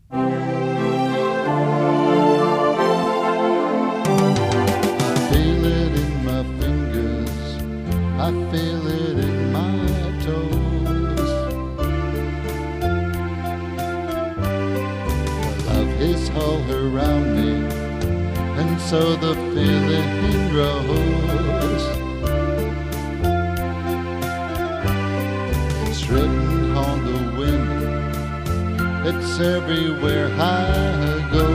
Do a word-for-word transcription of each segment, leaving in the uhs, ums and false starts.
Feel it in my fingers, I feel it in my toes. Love is all around me, and so the feeling grows. It's written on the wind, it's everywhere I go.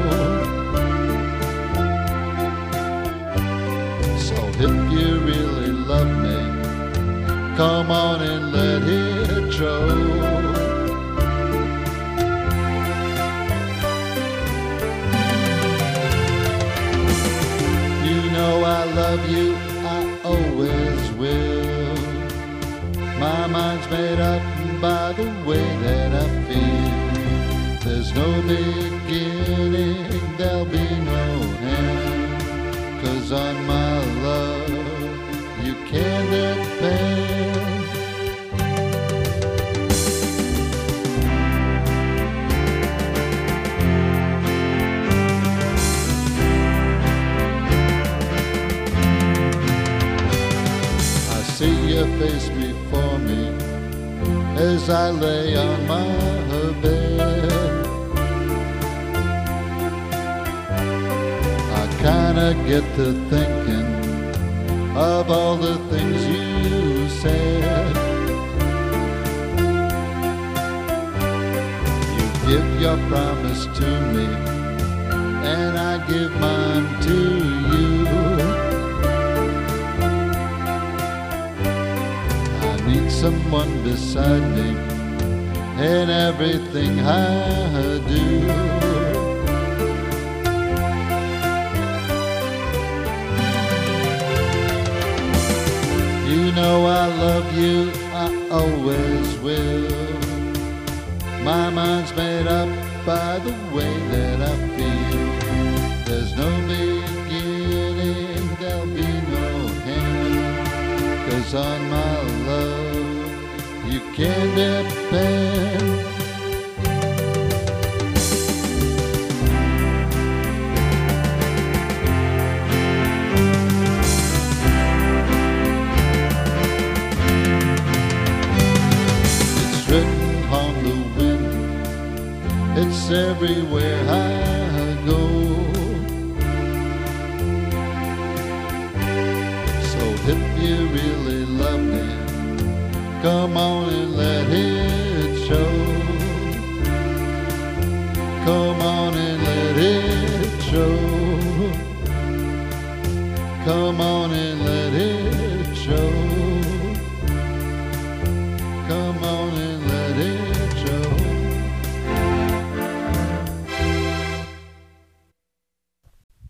If you really love me, come on and let it show. You know I love you, I always will. My mind's made up by the way that I feel. There's no beginning, there'll be no end. 'Cause on my love you can depend. I see your face before me as I lay on my bed. Kinda get to thinking of all the things you said. You give your promise to me, and I give mine to you. I need someone beside me in everything I do. You know I love you, I always will. My mind's made up by the way that I feel. There's no beginning, there'll be no end. 'Cause on my love you can depend. It's everywhere I go. So if you really love me, come on and let it show. Come on.